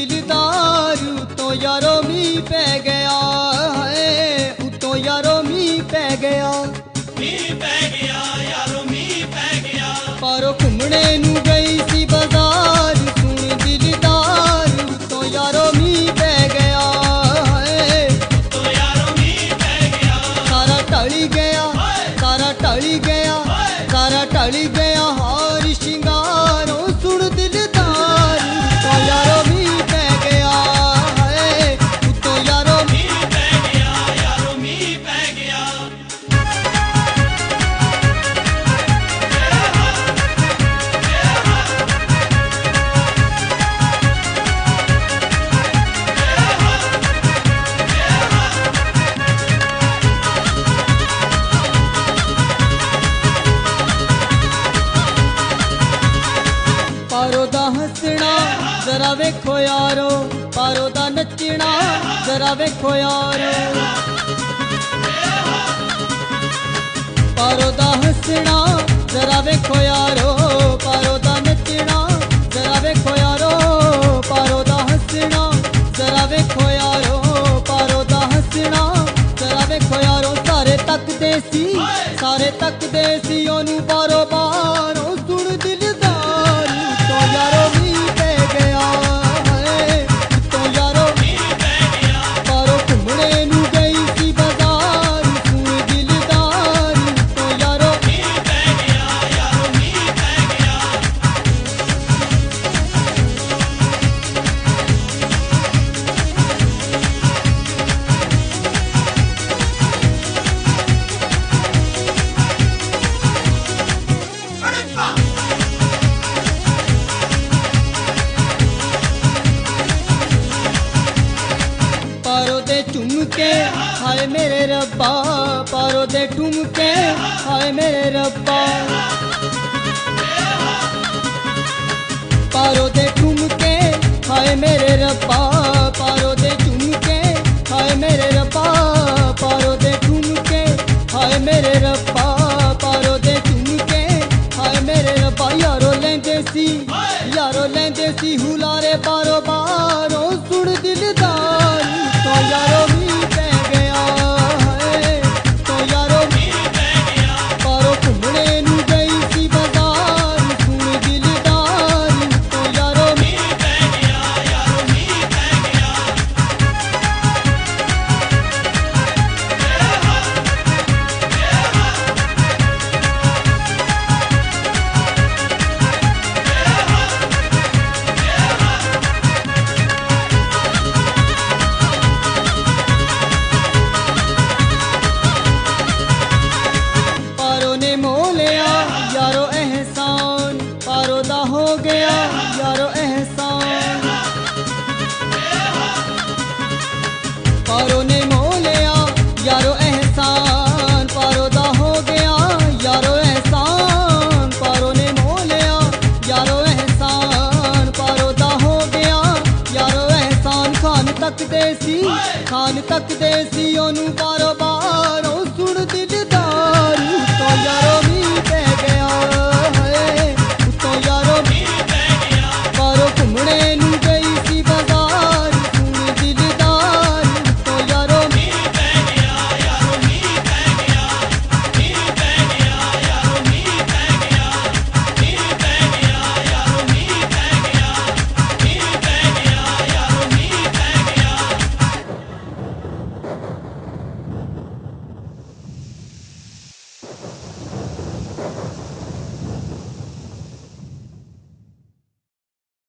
दिलदार उतों यारो मी पै गया है, उतों यारो मी पै गया, मी पै गया यारो मी पै गया। पारो घुमने नू गई सी बाजार, सुन दिलदार उतों यारो मी पै गया है, तो यारो मी पै गया। सारा टली गया, सारा टली गया, सारा टली गया हार शिंगारों, सुन दिलदार उतों यारो मी पै गया है, उतों यारो मी पै गया यारो मी पै गया। पारो दा हसना जरा वेखो यारो, पारो दा नचना जरा वेखो यारो, पारो दा हसना जरा वेखो यारो, पारो दा नचना जरा वेखो यारो, पारो दा हसना जरा वेखो यारो, पारो दा हसना जरा वेखो यारो। सारे तकदे सी, सारे तकदे सी ओनू बारो बारो, सुन दिलदार तो यारो मी पै गया है, तो यारो मी पै गया। पारो घुमने नू गई सी बाजार, सुन दिलदार तो यारो मी पै गया यारो मी पै गया। पारो दे झुमके हाय मेरे रब्बा, पारो दे ठुमके हाय मेरे रब्बा, पारो दे ठुमके हाय मेरे रब्बा, पारो दे झुमके हाय मेरे रब्बा, पारो दे ठुमके हाय मेरे रब्बा, पारो दे झुमके हाय मेरे रब्बा। यारो लेंदे सी, यारो लेंदे सी हुलारे बारो बारो, सुन दिलदार तो यारो मी पै गया है, तो यारो मी पै गया। पारो घुमने नू गई सी बाजार, सुन दिलदार तो यारो मी पै गया यारो मी पै गया। पारो ने मोह लिया यारो एहसान, पारो दा हो गया यारो एहसान, पारो ने मोह लिया यारो एहसान, पारो दा हो गया यारो एहसान, पारो ने मोह लिया यारो एहसान, पारो दा हो गया यारो एहसान। खान तक देसी, खान तक देसी ओनू बारो बार